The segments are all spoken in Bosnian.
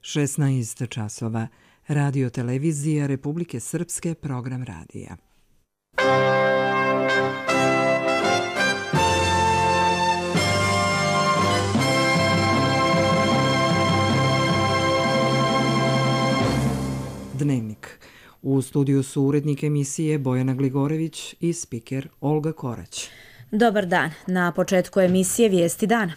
16 časova. Radio televizija Republike Srpske, program radija. Dnevnik. U studiju su urednik emisije Bojana Gligorević i spiker Olga Korać. Dobar dan. Na početku emisije Vijesti dana.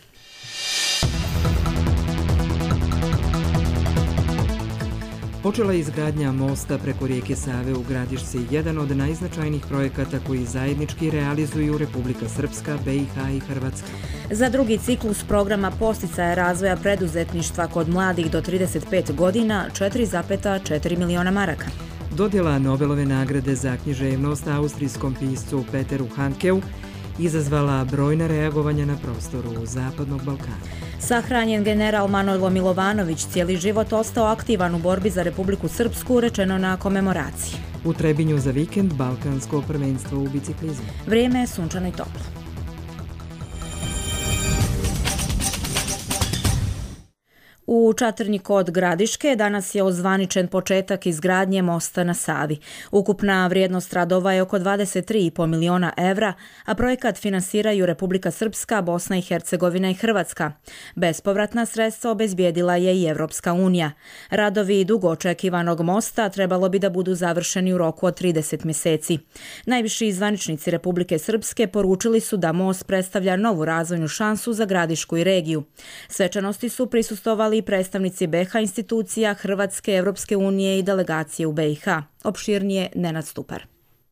Počela je izgradnja mosta preko rijeke Save u Gradišci, jedan od najznačajnijih projekata koji zajednički realizuju Republika Srpska, BiH i Hrvatska. Za drugi ciklus programa posticaja razvoja preduzetništva kod mladih do 35 godina 4,4 miliona maraka. Dodjela Nobelove nagrade za književnost austrijskom piscu Peteru Handkeu izazvala brojna reagovanja na prostoru Zapadnog Balkana. Sahranjen general Manojlo Milovanović cijeli život ostao aktivan u borbi za Republiku Srpsku, rečeno na komemoraciji. U Trebinju za vikend balkansko prvenstvo u biciklizmu. Vrijeme je sunčano i toplo. U Čatrnji kod Gradiške danas je ozvaničen početak izgradnje mosta na Savi. Ukupna vrijednost radova je oko 23,5 miliona evra, a projekat finansiraju Republika Srpska, Bosna i Hercegovina i Hrvatska. Bespovratna sredstva obezbijedila je i Evropska unija. Radovi dugo očekivanog mosta trebalo bi da budu završeni u roku od 30 mjeseci. Najviši zvaničnici Republike Srpske poručili su da most predstavlja novu razvojnu šansu za Gradišku i regiju. Svečanosti su prisustvovali i predstavnici BiH institucija, Hrvatske, Evropske unije i delegacije u BiH. Opširnije Nenad Stupar.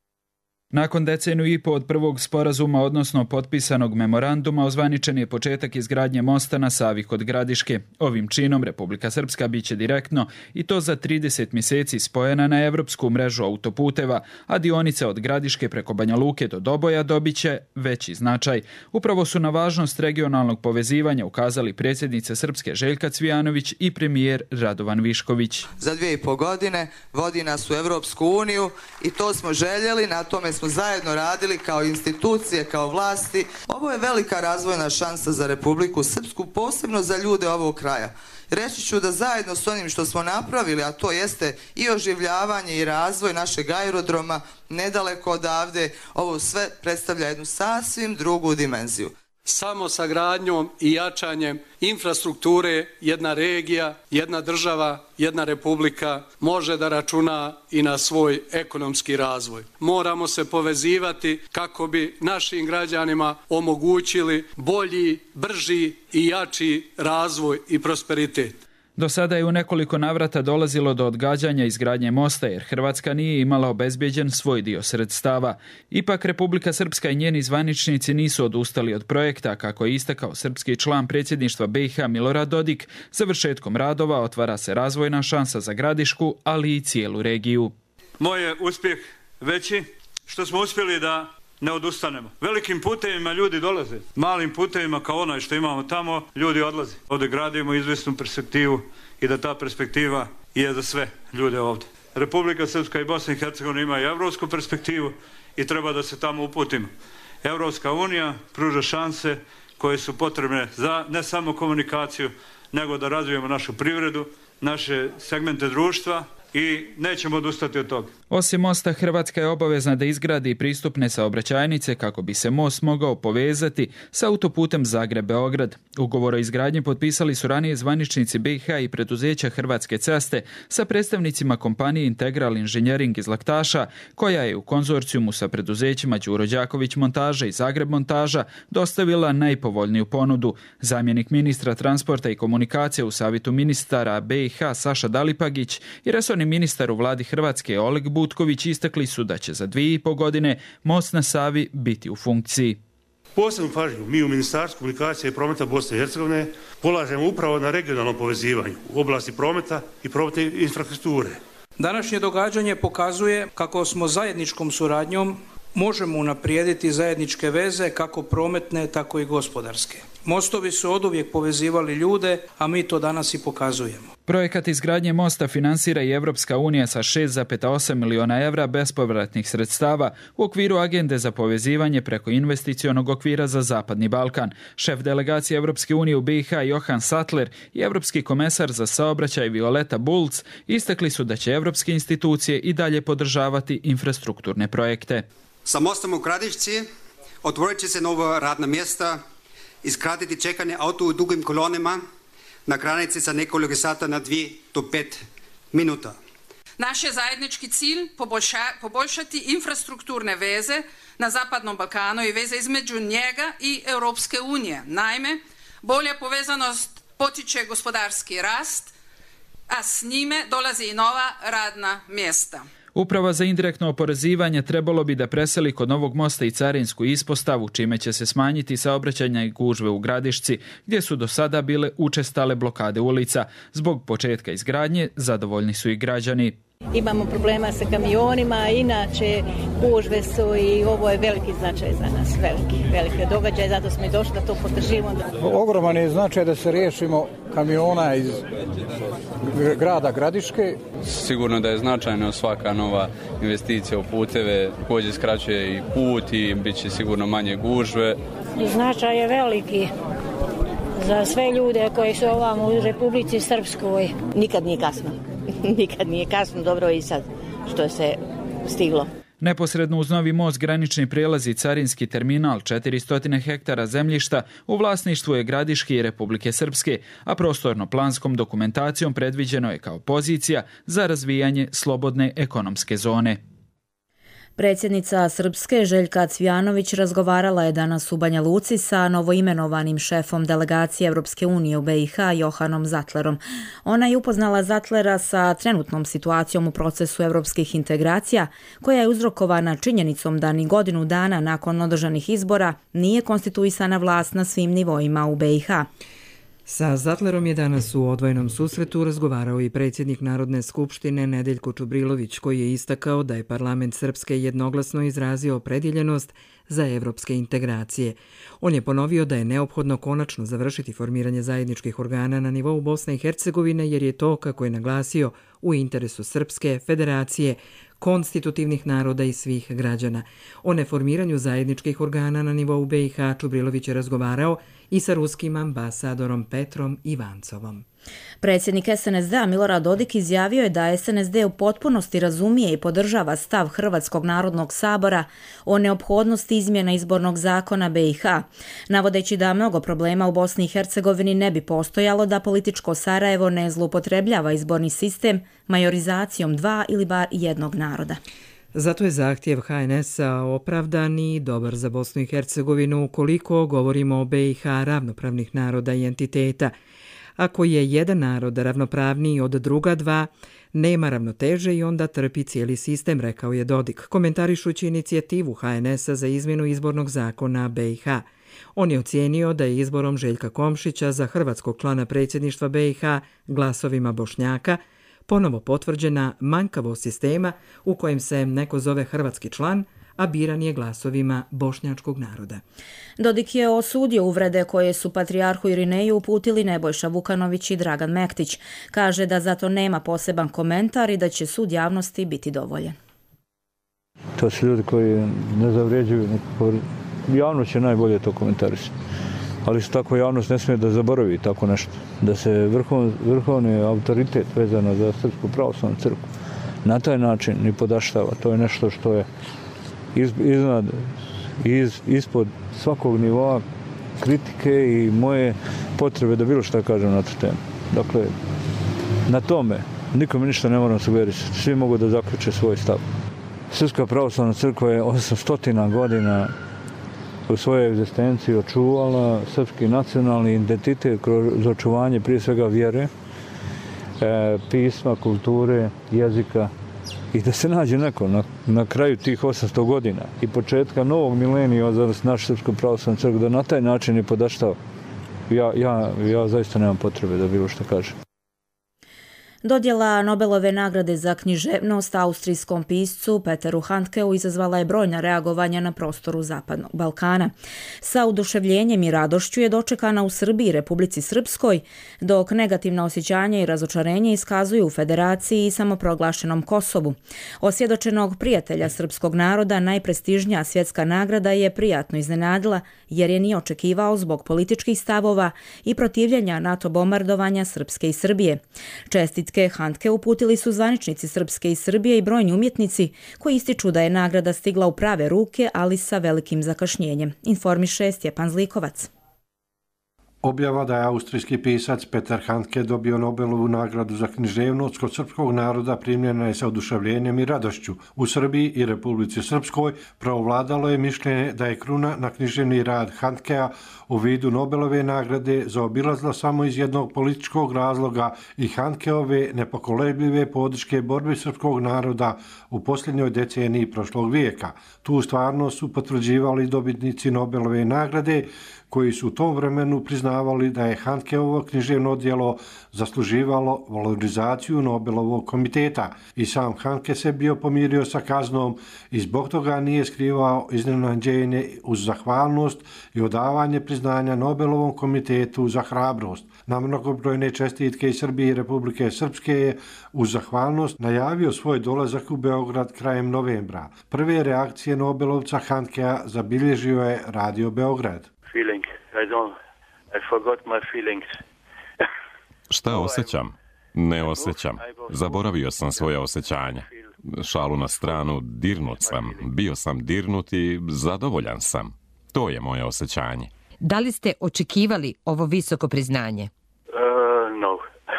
Nakon deceniju i po od prvog sporazuma, odnosno potpisanog memoranduma, ozvaničen je početak izgradnje mosta na Savi kod Gradiške. Ovim činom Republika Srpska biće direktno i to za 30 mjeseci spojena na evropsku mrežu autoputeva, a dionice od Gradiške preko Banja Luke do Doboja dobiće veći značaj. Upravo su na važnost regionalnog povezivanja ukazali predsjednica Srpske Željka Cvijanović i premijer Radovan Višković. Za 2,5 godine vodi nas u Evropsku uniju i to smo željeli, na tome smo zajedno radili kao institucije, kao vlasti. Ovo je velika razvojna šansa za Republiku Srpsku, posebno za ljude ovog kraja. Reći ću da zajedno s onim što smo napravili, a to jeste i oživljavanje i razvoj našeg aerodroma nedaleko odavde, ovo sve predstavlja jednu sasvim drugu dimenziju. Samo sa gradnjom i jačanjem infrastrukture jedna regija, jedna država, jedna republika može da računa i na svoj ekonomski razvoj. Moramo se povezivati kako bi našim građanima omogućili bolji, brži i jači razvoj i prosperitet. Do sada je u nekoliko navrata dolazilo do odgađanja izgradnje mosta jer Hrvatska nije imala obezbijeđen svoj dio sredstava. Ipak Republika Srpska i njeni zvaničnici nisu odustali od projekta, kako je istakao srpski član predsjedništva BiH Milorad Dodik. Završetkom radova otvara se razvojna šansa za Gradišku, ali i cijelu regiju. Moj je uspjeh veći što smo uspjeli da ne odustanemo. Velikim putevima ljudi dolaze. Malim putevima kao onaj što imamo tamo, ljudi odlaze. Ovdje gradimo izvjesnu perspektivu i da ta perspektiva je za sve ljude ovdje. Republika Srpska i Bosna i Hercegovina imaju evropsku perspektivu i treba da se tamo uputimo. Evropska unija pruža šanse koje su potrebne za ne samo komunikaciju, nego da razvijemo našu privredu, naše segmente društva i nećemo odustati od toga. Osim mosta, Hrvatska je obavezna da izgradi pristupne saobraćajnice kako bi se most mogao povezati sa autoputem Zagreb-Beograd. Ugovor o izgradnji potpisali su ranije zvaničnici BiH i preduzeća Hrvatske ceste sa predstavnicima kompanije Integral Inženjering iz Laktaša, koja je u konzorcijumu sa preduzećima Đuro Đaković montaža i Zagreb montaža dostavila najpovoljniju ponudu. Zamjenik ministra transporta i komunikacije u Savjetu ministara BiH Saša Dalipagić i resorni ministar u vladi Hrvatske Oleg Butković istakli su da će za 2,5 godine most na Savi biti u funkciji. Posebnu pažnju mi u Ministarstvu komunikacije i prometa Bosne i Hercegovine polažemo upravo na regionalnom povezivanju u oblasti prometa i prometne infrastrukture. Današnje događanje pokazuje kako smo zajedničkom suradnjom možemo unaprijediti zajedničke veze kako prometne, tako i gospodarske. Mostovi su oduvijek povezivali ljude, a mi to danas i pokazujemo. Projekat izgradnje mosta finansira i Evropska unija sa 6,8 miliona evra bespovratnih sredstava u okviru agende za povezivanje preko investicionog okvira za Zapadni Balkan. Šef delegacije Evropske unije u BiH Johan Sattler i evropski komesar za saobraćaj Violeta Bulc istakli su da će evropske institucije i dalje podržavati infrastrukturne projekte. Sa mostom u Gradišci otvorit će se nova radna mjesta, iskratiti čekanje auto u dugim kolonama na granici sa nekoliko sata na 2 do 5 minuta. Naš je zajednički cilj poboljšati infrastrukturne veze na Zapadnom Balkanu i veze između njega i Europske unije. Naime, bolja povezanost potiče gospodarski rast, a s njime dolazi i nova radna mjesta. Uprava za indirektno oporezivanje trebalo bi da preseli kod novog mosta i carinsku ispostavu, čime će se smanjiti saobraćajne gužve u Gradišci, gdje su do sada bile učestale blokade ulica. Zbog početka izgradnje zadovoljni su i građani. Imamo problema sa kamionima, inače gužve su i ovo je veliki značaj za nas, veliki događaj, zato smo i došli da to podržimo. Ogroman je značaj da se riješimo kamiona iz grada Gradiške. Sigurno da je značajno svaka nova investicija u puteve, također skraćuje i put i bit će sigurno manje gužve. Značaj je veliki za sve ljude koji su ovamo u Republici Srpskoj. Nikad nije kasno. Nikad nije kasno, dobro i sad što se stiglo. Neposredno uz novi most granični prijelaz i carinski terminal 400 hektara zemljišta u vlasništvu je Gradiške i Republike Srpske, a prostorno-planskom dokumentacijom predviđeno je kao pozicija za razvijanje slobodne ekonomske zone. Predsjednica Srpske Željka Cvijanović razgovarala je danas u Banja Luci sa novoimenovanim šefom delegacije Europske unije u BiH Johanom Sattlerom. Ona je upoznala Sattlera sa trenutnom situacijom u procesu europskih integracija, koja je uzrokovana činjenicom da ni godinu dana nakon održanih izbora nije konstituisana vlast na svim nivoima u BiH. Sa Sattlerom je danas u odvojenom susretu razgovarao i predsjednik Narodne skupštine Nedeljko Čubrilović, koji je istakao da je parlament Srpske jednoglasno izrazio opredjeljenost za evropske integracije. On je ponovio da je neophodno konačno završiti formiranje zajedničkih organa na nivou Bosne i Hercegovine, jer je to, kako je naglasio, u interesu Srpske, federacije, konstitutivnih naroda i svih građana. O neformiranju zajedničkih organa na nivou BiH Čubrilović je razgovarao i sa ruskim ambasadorom Petrom Ivancovom. Predsjednik SNSD-a Milorad Dodik izjavio je da SNSD u potpunosti razumije i podržava stav Hrvatskog narodnog sabora o neophodnosti izmjena izbornog zakona BiH, navodeći da mnogo problema u Bosni i Hercegovini ne bi postojalo da političko Sarajevo ne zloupotrebljava izborni sistem majorizacijom 2 ili bar jednog naroda. Zato je zahtjev HNS-a opravdan i dobar za Bosnu i Hercegovinu ukoliko govorimo o BiH ravnopravnih naroda i entiteta. Ako je jedan narod ravnopravniji od druga dva, nema ravnoteže i onda trpi cijeli sistem, rekao je Dodik, komentarišući inicijativu HNS-a za izmjenu izbornog zakona BiH. On je ocijenio da je izborom Željka Komšića za hrvatskog člana predsjedništva BiH glasovima Bošnjaka ponovo potvrđena manjkavost sistema u kojem se neko zove hrvatski član, a biran je glasovima bošnjačkog naroda. Dodik je osudio uvrede koje su patrijarhu Irineju uputili Nebojša Vukanović i Dragan Mektić. Kaže da zato nema poseban komentar i da će sud javnosti biti dovoljen. To su ljudi koji ne zavređuju nikako. Javnost će najbolje to komentarisati. Ali su tako javnost ne smije da zaboravi tako nešto. Da se vrhovni autoritet vezano za Srpsku pravoslavnu crkvu na taj način ni podaštava. To je nešto što je ispod svakog nivoa kritike i moje potrebe da bilo što kažem na tu temu. Dakle, na tome nikome ništa ne moram sugerisati. Svi mogu da zaključe svoj stav. Srpska pravoslavna crkva je 800 godina u svojoj egzistenciji očuvala srpski nacionalni identitet kroz očuvanje prije svega vjere, pisma, kulture, jezika i da se nađe neko na kraju tih 800 godina i početka novog milenija za našu Srpsku pravoslavnu crkvu da na taj način je podaštao. Ja zaista nemam potrebe da bilo što kažem. Dodjela Nobelove nagrade za književnost austrijskom piscu Peteru Handkeu izazvala je brojna reagovanja na prostoru Zapadnog Balkana. Sa oduševljenjem i radošću je dočekana u Srbiji i Republici Srpskoj, dok negativna osjećanja i razočarenje iskazuju u Federaciji i samoproglašenom Kosovu. Osvjedočenog prijatelja srpskog naroda najprestižnija svjetska nagrada je prijatno iznenadila jer je nije očekivao zbog političkih stavova i protivljenja NATO bombardovanja Srpske i Srbije. Čestitke Handke uputili su zvaničnici Srpske i Srbije i brojni umjetnici koji ističu da je nagrada stigla u prave ruke, ali sa velikim zakašnjenjem, informiše Stjepan Zlikovac. Objava da je austrijski pisac Peter Handke dobio Nobelovu nagradu za književnost kod srpskog naroda primljena je sa oduševljenjem i radošću. U Srbiji i Republici Srpskoj preovladalo je mišljenje da je kruna na književni rad Handkea u vidu Nobelove nagrade zaobilazla samo iz jednog političkog razloga i Handkeove nepokolebljive podrške borbi srpskog naroda u posljednjoj deceniji prošlog vijeka. Tu stvarnost su potvrđivali dobitnici Nobelove nagrade koji su u tom vremenu priznavali da je Handkeovo književno djelo zasluživalo valorizaciju Nobelovog komiteta. I sam Handke se bio pomirio sa kaznom i zbog toga nije skrivao iznenađenje uz zahvalnost i odavanje priznanja Nobelovom komitetu za hrabrost. Na mnogobrojne čestitke iz Srbije i Republike Srpske je uz zahvalnost najavio svoj dolazak u Beograd krajem novembra. Prve reakcije Nobelovca Handkea zabilježio je Radio Beograd. I forgot my feelings. Šta osjećam? Ne osjećam. Zaboravio sam svoja osjećanja. Šalu na stranu, dirnut sam. Bio sam dirnut i zadovoljan sam. To je moje osjećanje. Da li ste očekivali ovo visoko priznanje? No.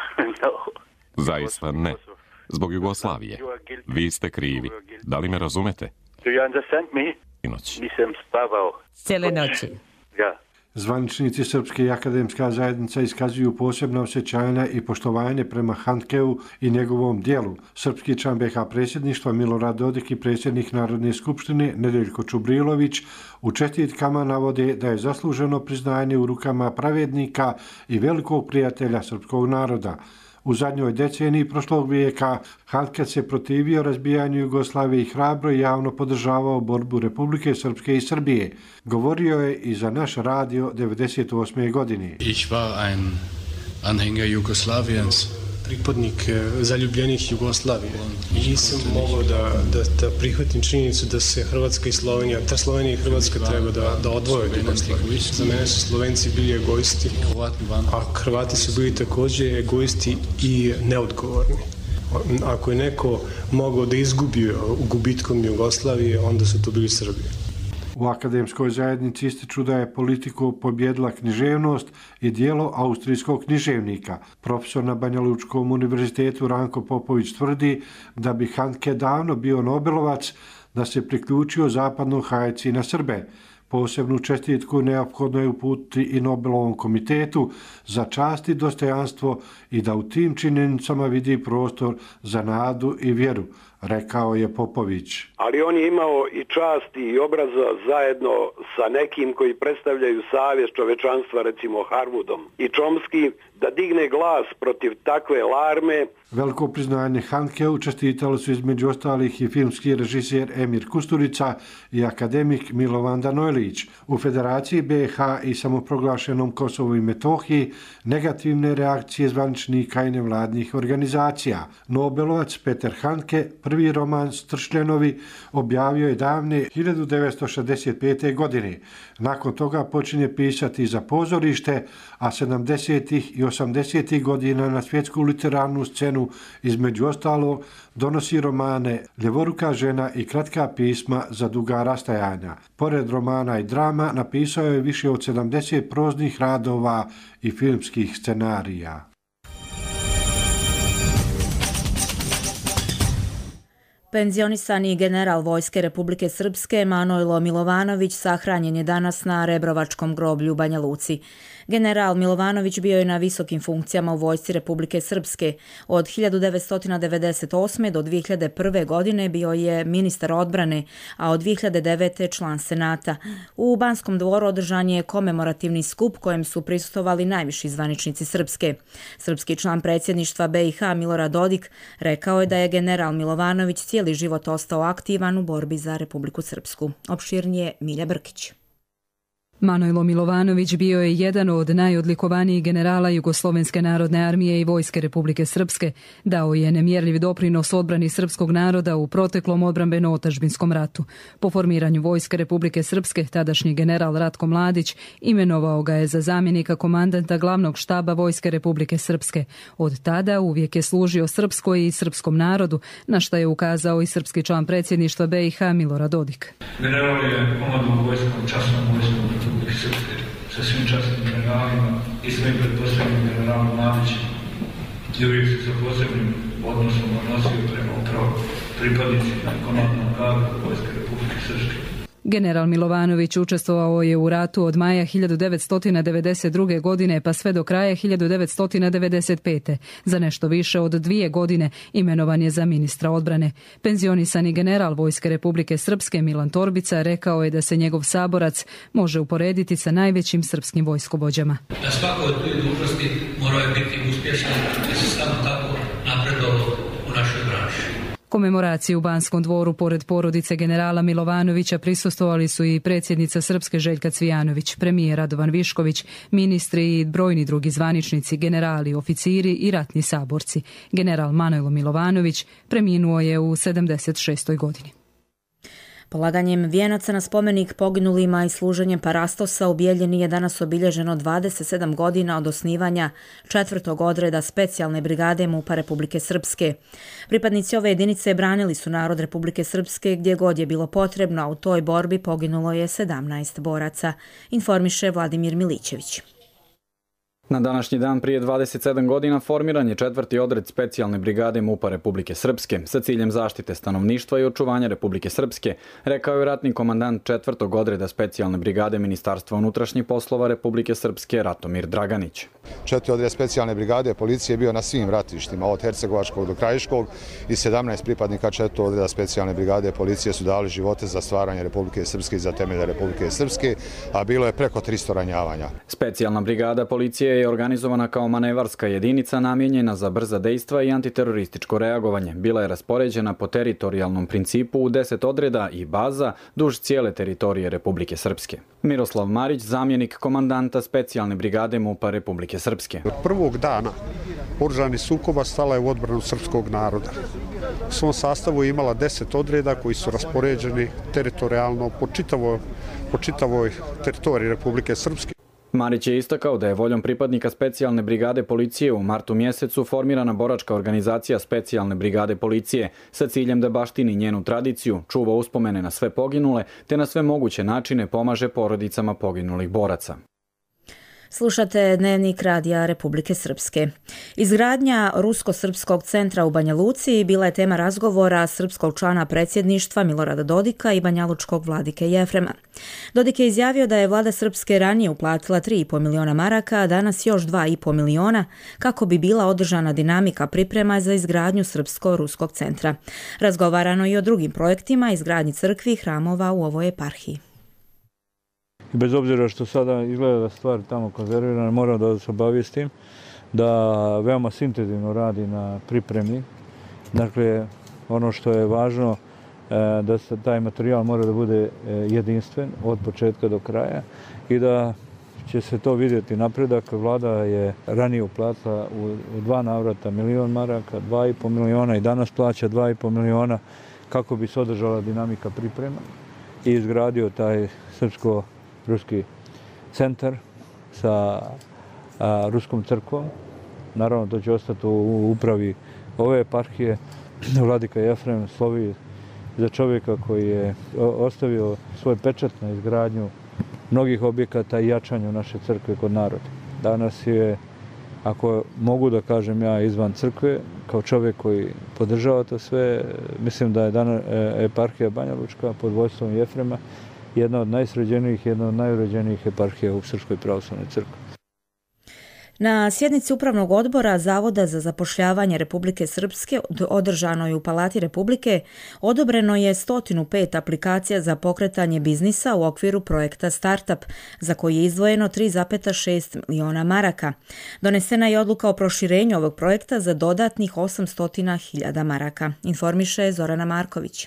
Zaista ne. Zbog Jugoslavije. Vi ste krivi. Da li me razumete? Do you understand me? Nisam spavao. Cijele noći. Ja. Zvaničnici Srpske i akademska zajednica iskazuju posebno osjećanja i poštovanje prema Handkeu i njegovom dijelu. Srpski član BiH predsjedništva Milorad Dodik i predsjednik Narodne skupštine Nedeljko Čubrilović u čestitkama navode da je zasluženo priznanje u rukama pravednika i velikog prijatelja srpskog naroda. U zadnjoj deceniji prošlog vijeka Handke se protivio razbijanju Jugoslavije i hrabro i javno podržavao borbu Republike Srpske i Srbije. Govorio je i za naš radio 1998. godine. Ich war ein Anhänger Jugoslaviens. Pripadnik zaljubljenih Jugoslavije. I nisam mogao da prihvatim činjenicu da se Hrvatska i Slovenija, ta Slovenija i Hrvatska treba da odvoje od Jugoslavije. Za mene su Slovenci bili egoisti, a Hrvati su bili također egoisti i neodgovorni. Ako je neko mogao da izgubi gubitkom Jugoslavije, onda su to bili Srbije. U akademskoj zajednici ističu da je politiku pobjedila književnost i dijelo austrijskog književnika. Profesor na Banja Lučkom univerzitetu Ranko Popović tvrdi da bi Handke davno bio Nobelovac da se priključio zapadnoj hajci na Srbe. Posebnu čestitku neophodno je uputiti i Nobelovom komitetu za čast i dostojanstvo i da u tim činjenicama vidi prostor za nadu i vjeru, rekao je Popović. Ali on je imao i čast i obraza zajedno sa nekim koji predstavljaju savjest čovečanstva, recimo Harwoodom i Chomsky, da digne glas protiv takve larme. Veliko priznanje Handkeu čestitali su između ostalih i filmski režiser Emir Kusturica i akademik Milovan Danojlić. U Federaciji BiH i samoproglašenom Kosovu i Metohiji negativne reakcije zvaničnika i nevladnih organizacija. Nobelovac Peter Handke prvi roman Stršljenovi objavio je davne 1965. godine. Nakon toga počinje pisati za pozorište, a 70. i 80. godina na svjetsku literarnu scenu između ostalog donosi romane Ljevoruka žena i kratka pisma za duga rastajanja. Pored romana i drama napisao je više od 70 proznih radova i filmskih scenarija. Penzionisani general Vojske Republike Srpske Manojlo Milovanović sahranjen je danas na Rebrovačkom groblju u Banja Luci. General Milovanović bio je na visokim funkcijama u vojsci Republike Srpske. Od 1998. do 2001. godine bio je ministar odbrane, a od 2009. član Senata. U Banskom dvoru održan je komemorativni skup kojem su prisustvovali najviši zvaničnici Srpske. Srpski član predsjedništva BiH Milorad Dodik rekao je da je general Milovanović cijeli život ostao aktivan u borbi za Republiku Srpsku. Opširnije Milja Brkić. Manojlo Milovanović bio je jedan od najodlikovanijih generala Jugoslovenske narodne armije i Vojske Republike Srpske. Dao je nemjerljiv doprinos odbrani srpskog naroda u proteklom odbrambeno-otadžbinskom ratu. Po formiranju Vojske Republike Srpske, tadašnji general Ratko Mladić imenovao ga je za zamjenika komandanta glavnog štaba Vojske Republike Srpske. Od tada uvijek je služio srpskoj i srpskom narodu, na što je ukazao i srpski član predsjedništva BiH Milorad Dodik. General je komandovao vojskom, časnom vojskom Republike Srpske, sa svim časnim generalima i svojim pretpostavljenim generalom Mladićem. I uvijek se sa posebnim odnosom odnosio prema upravo pripadnicima komandnog kadra Vojske Republike Srpske. General Milovanović učestvovao je u ratu od maja 1992. godine pa sve do kraja 1995. Za nešto više od 2 godine imenovan je za ministra odbrane. Penzionisani general Vojske Republike Srpske Milan Torbica rekao je da se njegov saborac može uporediti sa najvećim srpskim vojskovođama. Da svako od tih dužnosti moraju biti uspješni i se samo tako napredovalo u našoj branši. Komemoraciji u Banskom dvoru pored porodice generala Milovanovića prisustvovali su i predsjednica Srpske Željka Cvijanović, premijer Radovan Višković, ministri i brojni drugi zvaničnici, generali, oficiri i ratni saborci. General Manojlo Milovanović preminuo je u 76. godini. Polaganjem vijenaca na spomenik poginulima i služenjem parastosa u Bijeljini je danas obilježeno 27 godina od osnivanja 4. odreda specijalne brigade MUP-a Republike Srpske. Pripadnici ove jedinice branili su narod Republike Srpske gdje god je bilo potrebno, a u toj borbi poginulo je 17 boraca, informiše Vladimir Milićević. Na današnji dan prije 27 godina formiran je 4. odred specijalne brigade MUP-a Republike Srpske sa ciljem zaštite stanovništva i očuvanja Republike Srpske, rekao je ratni komandant 4. odreda specijalne brigade Ministarstva unutrašnjih poslova Republike Srpske Ratomir Draganić. 4. odred specijalne brigade policije bio na svim ratištima od Hercegovačkog do Krajiškog i 17 pripadnika 4. odreda specijalne brigade policije su dali živote za stvaranje Republike Srpske i za temelje Republike Srpske, a bilo je preko 300 ranjavanja. Specijalna brigada policije je organizovana kao manevarska jedinica namijenjena za brza dejstva i antiterorističko reagovanje. Bila je raspoređena po teritorijalnom principu u 10 odreda i baza duž cijele teritorije Republike Srpske. Miroslav Marić, zamjenik komandanta specijalne brigade MUP-a Republike Srpske. Od prvog dana oružanih sukoba stala je u odbranu srpskog naroda. U svom sastavu je imala 10 odreda koji su raspoređeni teritorijalno po čitavoj teritoriji Republike Srpske. Marić je istakao da je voljom pripadnika specijalne brigade policije u martu mjesecu formirana boračka organizacija specijalne brigade policije sa ciljem da baštini njenu tradiciju, čuva uspomene na sve poginule te na sve moguće načine pomaže porodicama poginulih boraca. Slušate Dnevnik Radija Republike Srpske. Izgradnja Rusko-srpskog centra u Banja Luci bila je tema razgovora srpskog člana predsjedništva Milorada Dodika i banjalučkog vladike Jefrema. Dodik je izjavio da je vlada Srpske ranije uplatila 3,5 miliona maraka, a danas još 2,5 miliona, kako bi bila održana dinamika priprema za izgradnju Srpsko-ruskog centra. Razgovarano i o drugim projektima, izgradnji crkvi i hramova u ovoj eparhiji. I bez obzira što sada izgleda da stvar tamo konzervirana, moram da se obavijestim da veoma intenzivno radi na pripremi. Dakle, ono što je važno da se taj materijal mora da bude jedinstven od početka do kraja i da će se to vidjeti napredak. Vlada je ranije uplatila u 2 navrata milion maraka, 2,5 miliona i danas plaća 2,5 miliona kako bi se održala dinamika priprema i izgradio taj srpsko-ruski centar sa ruskom crkvom. Naravno, to će ostati u upravi ove eparhije. Vladika Jefrem slovi za čovjeka koji je ostavio svoj pečat na izgradnju mnogih objekata i jačanju naše crkve kod naroda. Danas je, ako mogu da kažem ja, izvan crkve, kao čovjek koji podržava to sve, mislim da je danas eparhija Banjalučka pod vodstvom Jefrema jedna od najsređenijih, jedna od najuređenijih eparhija u Srpskoj pravoslavnoj crkvi. Na sjednici Upravnog odbora Zavoda za zapošljavanje Republike Srpske održanoj u Palati Republike odobreno je 105 aplikacija za pokretanje biznisa u okviru projekta Startup, za koji je izdvojeno 3,6 miliona maraka. Donesena je odluka o proširenju ovog projekta za dodatnih 800.000 maraka, informiše Zorana Marković.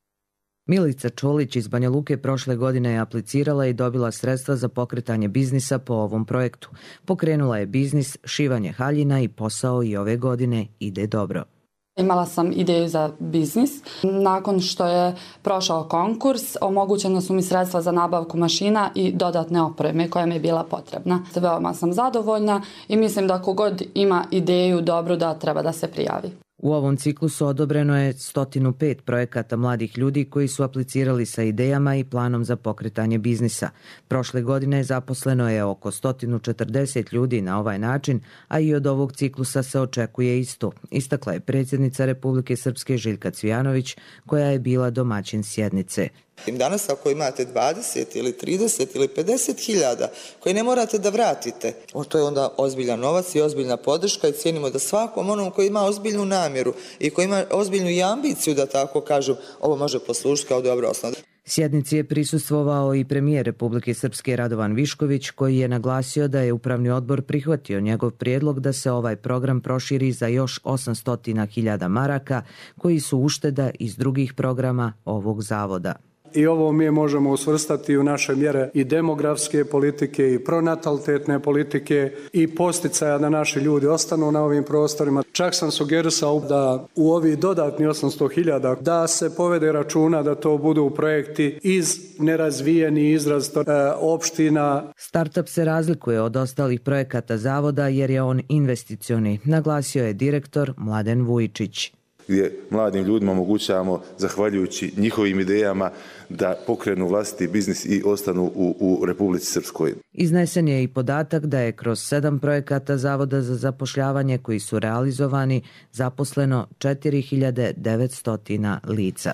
Milica Čolić iz Banja Luke prošle godine je aplicirala i dobila sredstva za pokretanje biznisa po ovom projektu. Pokrenula je biznis, šivanje haljina i posao i ove godine ide dobro. Imala sam ideju za biznis. Nakon što je prošao konkurs, omogućena su mi sredstva za nabavku mašina i dodatne opreme koja mi je bila potrebna. Veoma sam zadovoljna i mislim da kogod ima ideju dobru da treba da se prijavi. U ovom ciklusu odobreno je 105 projekata mladih ljudi koji su aplicirali sa idejama i planom za pokretanje biznisa. Prošle godine zaposleno je oko 140 ljudi na ovaj način, a i od ovog ciklusa se očekuje isto, istakla je predsjednica Republike Srpske Željka Cvijanović, koja je bila domaćin sjednice. Danas ako imate 20 ili 30 ili 50 hiljada koje ne morate da vratite, to je onda ozbiljan novac i ozbiljna podrška i cijenimo da svakom onom koji ima ozbiljnu namjeru i koji ima ozbiljnu i ambiciju, da tako kažem, ovo može poslužiti kao dobra osnova. Sjednici je prisustvovao i premijer Republike Srpske Radovan Višković, koji je naglasio da je Upravni odbor prihvatio njegov prijedlog da se ovaj program proširi za još 800.000 maraka, koji su ušteda iz drugih programa ovog zavoda. I ovo mi možemo usvrstati u naše mjere i demografske politike i pronatalitetne politike i posticaja da naši ljudi ostanu na ovim prostorima. Čak sam sugerisao da u ovi dodatni 800.000 da se povede računa da to budu projekti iz nerazvijenih izrazito opština. Startup se razlikuje od ostalih projekata zavoda jer je on investicioni, naglasio je direktor Mladen Vujičić. Gdje mladim ljudima omogućavamo, zahvaljujući njihovim idejama, da pokrenu vlastiti biznis i ostanu u Republici Srpskoj. Iznesen je i podatak da je kroz 7 projekata Zavoda za zapošljavanje koji su realizovani zaposleno 4.900 lica.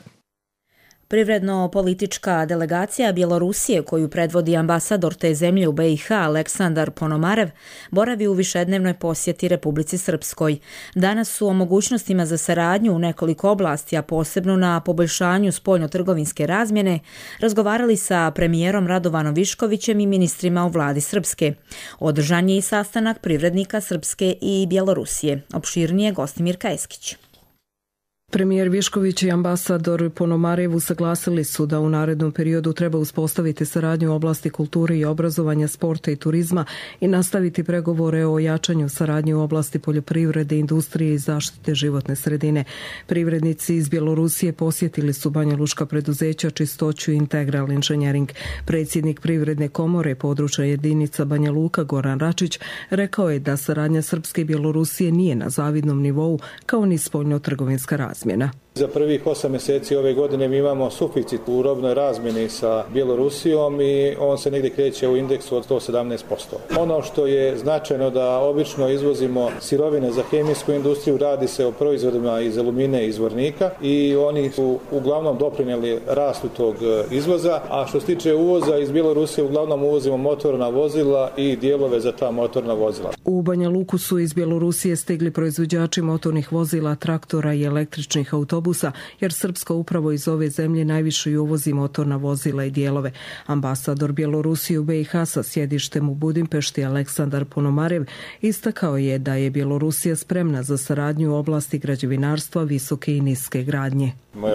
Privredno-politička delegacija Bjelorusije, koju predvodi ambasador te zemlje u BiH Aleksandar Ponomarev, boravi u višednevnoj posjeti Republici Srpskoj. Danas su o mogućnostima za saradnju u nekoliko oblasti, a posebno na poboljšanju spoljno-trgovinske razmjene, razgovarali sa premijerom Radovanom Viškovićem i ministrima u vladi Srpske. Održan je i sastanak privrednika Srpske i Bjelorusije. Opširnije Gostimir Kajeskić. Premijer Višković i ambasador Ponomarev usaglasili su da u narednom periodu treba uspostaviti saradnju u oblasti kulture i obrazovanja, sporta i turizma i nastaviti pregovore o jačanju saradnje u oblasti poljoprivrede, industrije i zaštite životne sredine. Privrednici iz Bjelorusije posjetili su banjalučka preduzeća Čistoću i Integral Engineering. Predsjednik Privredne komore područja jedinica Banja Luka Goran Račić rekao je da saradnja Srpske i Bjelorusije nije na zavidnom nivou kao ni spoljno-trgovinska razmjena. Za prvih 8 mjeseci ove godine mi imamo suficit u robnoj razmjeni sa Bjelorusijom i on se negdje kreće u indeksu od 117%. Ono što je značajno da obično izvozimo sirovine za hemijsku industriju, radi se o proizvodima iz alumine i izvornika i oni su uglavnom doprinijeli rastu tog izvoza, a što se tiče uvoza iz Bjelorusije uglavnom uvozimo motorna vozila i dijelove za ta motorna vozila. U Banja Luku su iz Bjelorusije stigli proizvođači motornih vozila, traktora i električnih autobusa, jer Srpska upravo iz ove zemlje najviše uvozi motorna vozila i dijelove. Ambasador Bjelorusije u BiH sa sjedištem u Budimpešti Aleksandar Ponomarev istakao je da je Bjelorusija spremna za saradnju u oblasti građevinarstva, visoke i niske gradnje.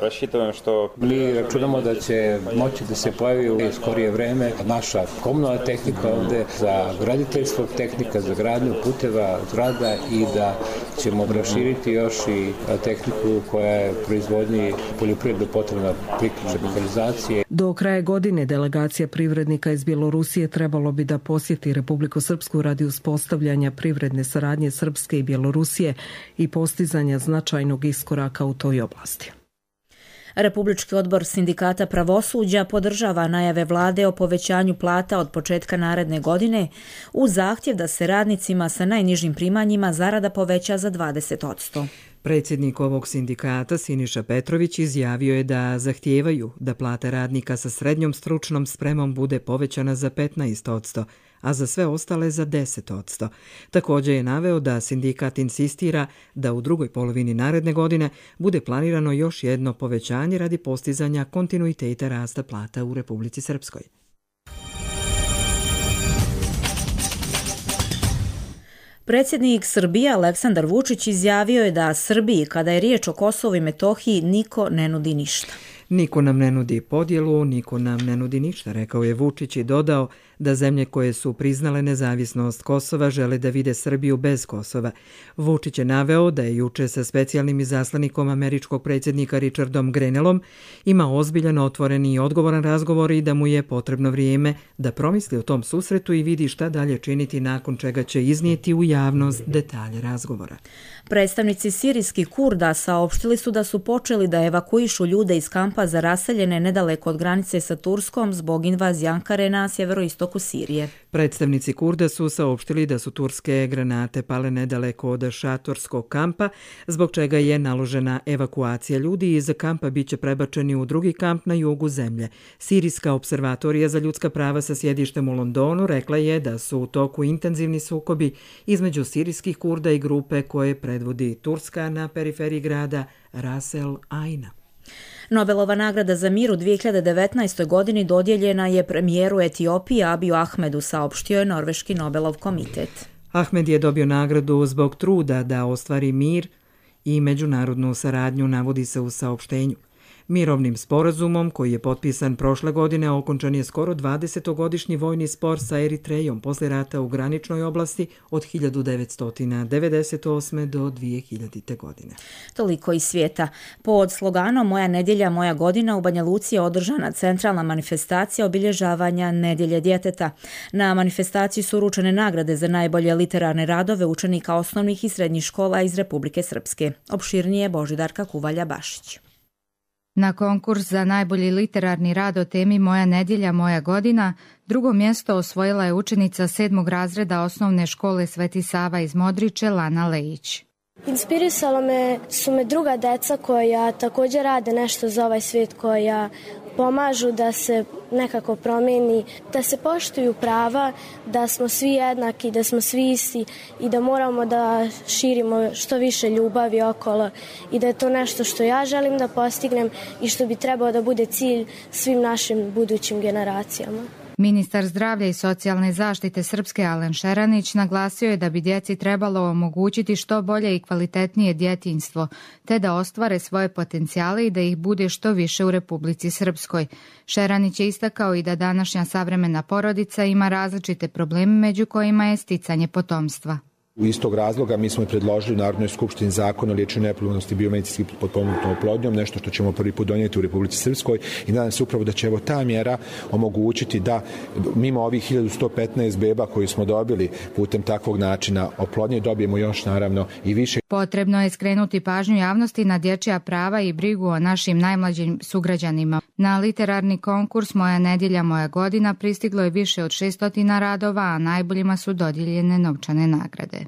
Mi računamo da će moći da se pojavi u skorije vreme naša komunalna tehnika ovdje za graditeljstvo, tehnika za gradnju puteva, zgrada i da ćemo proširiti još i tehniku koja je proizvodnji poljoprivredno potrebna priključne mehanizacije. Do kraja godine delegacija privrednika iz Bjelorusije trebalo bi da posjeti Republiku Srpsku radi uspostavljanja privredne saradnje Srpske i Bjelorusije i postizanja značajnog iskoraka u toj oblasti. Republički odbor sindikata pravosuđa podržava najave vlade o povećanju plata od početka naredne godine uz zahtjev da se radnicima sa najnižim primanjima zarada poveća za 20%. Predsjednik ovog sindikata Siniša Petrović izjavio je da zahtijevaju da plata radnika sa srednjom stručnom spremom bude povećana za 15%, a za sve ostale za 10%. Također je naveo da sindikat insistira da u drugoj polovini naredne godine bude planirano još jedno povećanje radi postizanja kontinuiteta rasta plata u Republici Srpskoj. Predsjednik Srbije Aleksandar Vučić izjavio je da Srbiji, kada je riječ o Kosovu i Metohiji, niko ne nudi ništa. Niko nam ne nudi podjelu, niko nam ne nudi ništa, rekao je Vučić i dodao da zemlje koje su priznale nezavisnost Kosova žele da vide Srbiju bez Kosova. Vučić je naveo da je juče sa specijalnim izaslanikom američkog predsjednika Richardom Grenellom imao ozbiljan, otvoren i odgovoran razgovor i da mu je potrebno vrijeme da promisli o tom susretu i vidi šta dalje činiti, nakon čega će iznijeti u javnost detalje razgovora. Predstavnici sirijskih Kurda saopštili su da su počeli da evakuišu ljude iz kampa za raseljene nedaleko od granice sa Turskom zbog invazije Ankare na sjeveroistoku Sirije. Predstavnici Kurda su saopštili da su turske granate pale nedaleko od šatorskog kampa, zbog čega je naložena evakuacija ljudi iz kampa biće prebačeni u drugi kamp na jugu zemlje. Sirijska observatorija za ljudska prava sa sjedištem u Londonu rekla je da su u toku intenzivni sukobi između sirijskih Kurda i grupe koje predvodi Turska na periferiji grada Ras el Aina. Nobelova nagrada za mir u 2019. godini dodijeljena je premijeru Etiopije Abiju Ahmedu, saopštio je Norveški Nobelov komitet. Ahmed je dobio nagradu zbog truda da ostvari mir i međunarodnu saradnju, navodi se u saopštenju. Mirovnim sporazumom, koji je potpisan prošle godine, okončan je skoro 20-godišnji vojni spor sa Eritrejom posle rata u graničnoj oblasti od 1998. do 2000. godine. Toliko iz svijeta. Pod sloganom Moja nedjelja, moja godina u Banja Luci je održana centralna manifestacija obilježavanja Nedjelje djeteta. Na manifestaciji su uručene nagrade za najbolje literarne radove učenika osnovnih i srednjih škola iz Republike Srpske. Opširnije Božidarka Kuvalja-Bašić. Na konkurs za najbolji literarni rad o temi Moja nedjelja, moja godina, drugo mjesto osvojila je učenica 7. razreda osnovne škole Sveti Sava iz Modriče, Lana Lejić. Inspirisalo su me druga deca koja također rade nešto za ovaj svijet, koja pomažu da se nekako promijeni, da se poštuju prava, da smo svi jednaki, da smo svi isti i da moramo da širimo što više ljubavi okolo i da je to nešto što ja želim da postignem i što bi trebao da bude cilj svim našim budućim generacijama. Ministar zdravlja i socijalne zaštite Srpske Alen Šeranić naglasio je da bi djeci trebalo omogućiti što bolje i kvalitetnije djetinjstvo, te da ostvare svoje potencijale i da ih bude što više u Republici Srpskoj. Šeranić je istakao i da današnja savremena porodica ima različite probleme, među kojima je sticanje potomstva. U istog razloga mi smo i predložili u Narodnoj skupštini zakon o liječenju neplodnosti biomedicinski potpomognutom oplodnjom, nešto što ćemo prvi put donijeti u Republici Srpskoj i nadam se upravo da će ta mjera omogućiti da mimo ovih 1115 beba koji smo dobili putem takvog načina oplodnje dobijemo još naravno i više. Potrebno je skrenuti pažnju javnosti na dječja prava i brigu o našim najmlađim sugrađanima. Na literarni konkurs Moja nedjelja, moja godina pristiglo je više od 600 radova, a najboljima su dodijeljene novčane nagrade.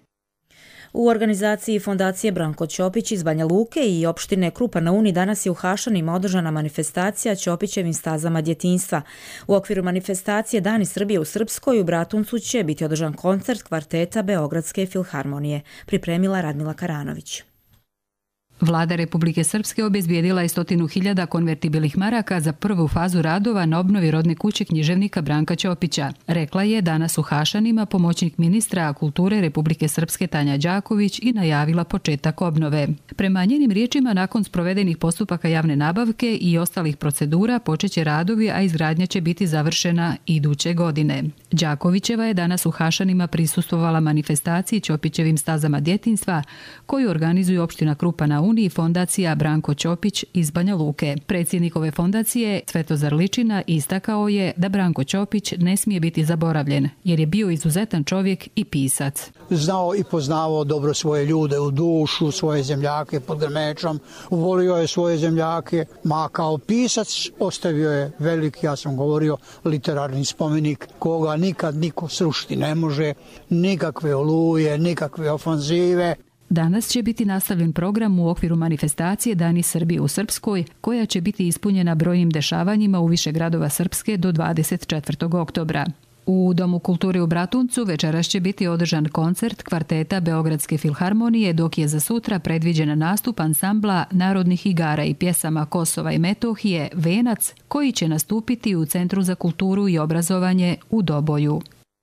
U organizaciji Fondacije Branko Ćopić iz Banja Luke i opštine Krupa na Uni danas je u Hašanima održana manifestacija Ćopićevim stazama djetinjstva. U okviru manifestacije Dani Srbije u Srpskoj u Bratuncu će biti održan koncert kvarteta Beogradske filharmonije. Pripremila Radmila Karanović. Vlada Republike Srpske obezbijedila je 100.000 konvertibilnih maraka za prvu fazu radova na obnovi rodne kuće književnika Branka Ćopića. Rekla je danas u Hašanima pomoćnik ministra kulture Republike Srpske Tanja Đaković i najavila početak obnove. Prema njenim riječima, nakon sprovedenih postupaka javne nabavke i ostalih procedura počeće radovi, a izgradnja će biti završena iduće godine. Đakovićeva je danas u Hašanima prisustvovala manifestaciji Ćopićevim stazama djetinjstva koju organizuju opština Krupa na Uni i fondacija Branko Ćopić iz Banja Luke. Predsjednik ove fondacije, Svetozar Ličina, istakao je da Branko Ćopić ne smije biti zaboravljen, jer je bio izuzetan čovjek i pisac. Znao i poznavao dobro svoje ljude u dušu, svoje zemljake pod grmečom, volio je svoje zemljake, ma kao pisac ostavio je veliki, ja sam govorio, literarni spomenik koga nikad niko srušiti ne može, nikakve oluje, nikakve ofanzive. Danas će biti nastavljen program u okviru manifestacije Dani Srbije u Srpskoj, koja će biti ispunjena brojnim dešavanjima u više gradova Srpske do 24. oktobra. U Domu kulture u Bratuncu večeras će biti održan koncert kvarteta Beogradske filharmonije, dok je za sutra predviđen nastup ansambla narodnih igara i pjesama Kosova i Metohije Venac, koji će nastupiti u Centru za kulturu i obrazovanje u Doboju.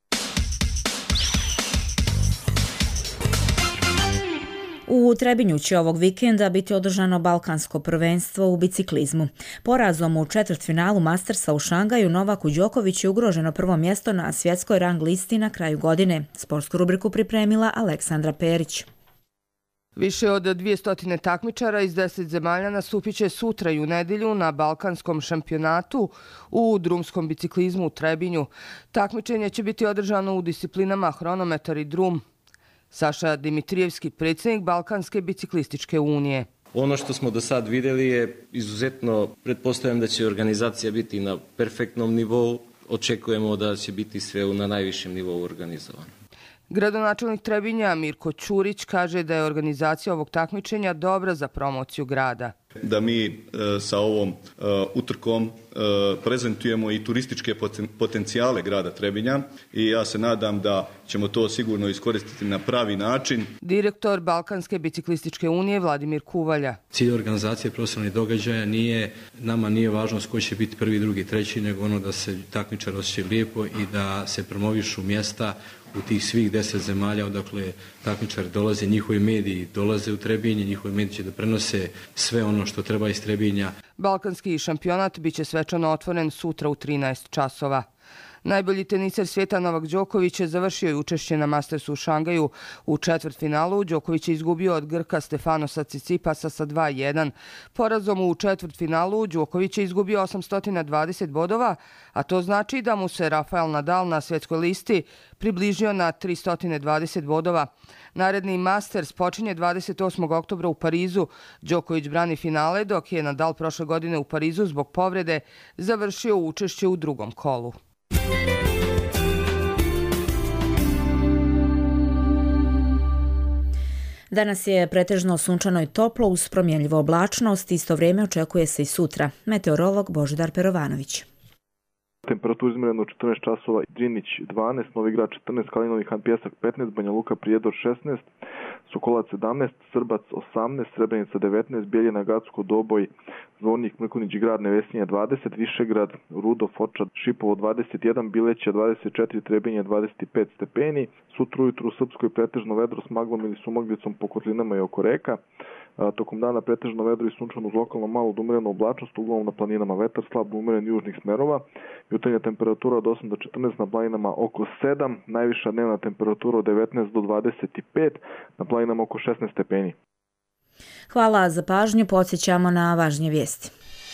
U Trebinju će ovog vikenda biti održano balkansko prvenstvo u biciklizmu. Porazom u četvrtfinalu Mastersa u Šangaju Novaku Đoković je ugroženo prvo mjesto na svjetskoj rang listi na kraju godine. Sportsku rubriku pripremila Aleksandra Perić. Više od 200 takmičara iz 10 zemalja nastupit će sutra i u nedjelju na balkanskom šampionatu u drumskom biciklizmu u Trebinju. Takmičenje će biti održano u disciplinama hronometar i drum. Saša Dimitrijevski, predsjednik Balkanske biciklističke unije. Ono što smo do sad vidjeli je izuzetno, pretpostavljam da će organizacija biti na perfektnom nivou, očekujemo da će biti sve na najvišem nivou organizovano. Gradonačelnik Trebinja Mirko Ćurić kaže da je organizacija ovog takmičenja dobra za promociju grada. Da mi sa ovom utrkom prezentujemo i turističke potencijale grada Trebinja i ja se nadam da ćemo to sigurno iskoristiti na pravi način. Direktor Balkanske biciklističke unije Vladimir Kuvalja. Cilj organizacije profesionalnih događaja nama nije važno ko će biti prvi, drugi, treći, nego ono da se takmičar osjeća lijepo i da se promovišu mjesta u tih svih 10 zemalja odakle takmičari dolaze, njihovi mediji dolaze u Trebinje, njihovi mediji će da prenose sve ono što treba iz Trebinja. Balkanski šampionat biće svečano otvoren sutra u 13 časova. Najbolji teniser svijeta Novak Đoković je završio i učešće na Mastersu u Šangaju. U četvrtfinalu Đoković je izgubio od Grka Stefanosa Cicipasa sa 2:1. Porazom u četvrtfinalu Đoković je izgubio 820 bodova, a to znači da mu se Rafael Nadal na svjetskoj listi približio na 320 bodova. Naredni Masters počinje 28. oktobra u Parizu. Đoković brani finale, dok je Nadal prošle godine u Parizu zbog povrede završio učešće u drugom kolu. Danas je pretežno sunčano i toplo uz promjenljivu oblačnost, isto vrijeme očekuje se i sutra. Meteorolog Božidar Perovanović. Temperatura izmjerena u 14 časova, Džinić 12, Novi Grad 14, Kalinovi Han Pjesak 15, Banja Luka Prijedor 16, Sokolac 17, Srbac 18, Srebrenica 19, Bijeljina, Gacko, Doboj, Zvornik, Mrkunić, Grad, Nevesinja 20, Višegrad, Rudo, Foča, Šipovo 21, Bileća 24, Trebinje 25 stepeni. Sutra ujutru u Srpskoj pretežno vedro s maglom ili sumagljicom po kotlinama i oko reka. Tokom dana pretežno vedro i sunčano uz lokalno malo do umerenu oblačnost, uglavnom na planinama vetar slab do umeren južnih smerova. Jutarnja temperatura od 8 do 14, na planinama oko 7, najviša dnevna temperatura od 19 do 25, na planinama oko 16 stepeni. Hvala za pažnju, podsjećamo na važnije vijesti.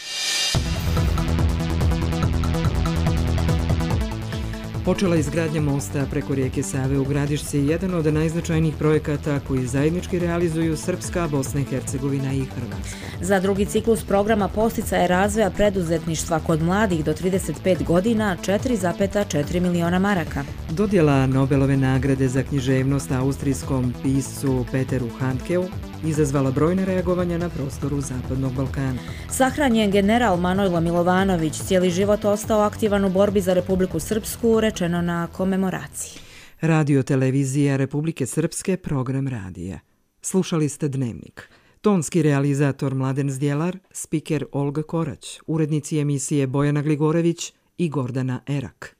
Počela izgradnja mosta preko rijeke Save u Gradišci, jedan od najznačajnijih projekata koji zajednički realizuju Srpska, Bosna i Hercegovina i Hrvatska. Za drugi ciklus programa posticaja razvoja preduzetništva kod mladih do 35 godina 4,4 miliona maraka. Dodjela Nobelove nagrade za književnost austrijskom piscu Peteru Handkeu izazvala brojne reagovanja na prostoru Zapadnog Balkana. Sahranjen general Manojlo Milovanović, cijeli život ostao aktivan u borbi za Republiku Srpsku, rečeno na komemoraciji. Radio televizija Republike Srpske, program radija. Slušali ste Dnevnik. Tonski realizator Mladen Zdjelar, spiker Olga Korać, urednici emisije Bojana Gligorević i Gordana Erak.